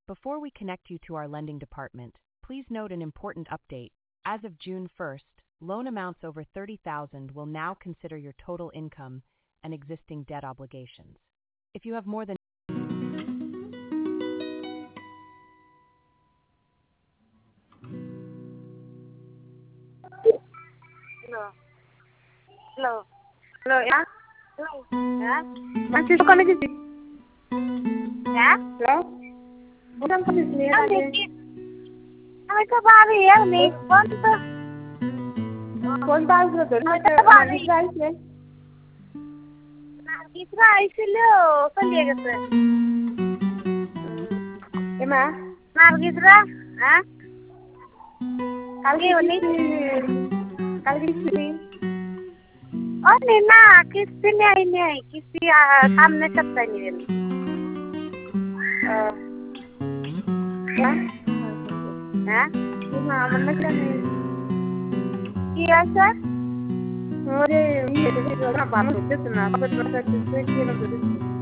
Before we connect you to our lending department, please note an important update. As of June 1st, loan amounts over $30,000 will now consider your total income and existing debt obligations. If you have more than Hello. Hello, yeah? Hello. Yeah? Masih suka lagi sih? Ya? Hello? Udah kan di sini lagi. Kami ke Bali ya nih. Konta itu Nargis আইছিল চলিয়ে গেছে এমা নার্গিসরা হ্যাঁ কালকে অনে না কিস্তি নেই কিস্তি সামনে সপ্তাহে নেবেন হ্যাঁ না আমার না জানি কি আছে ওরে ইয়ে না ভালো হচ্ছে না কত টাকা দিতে কি না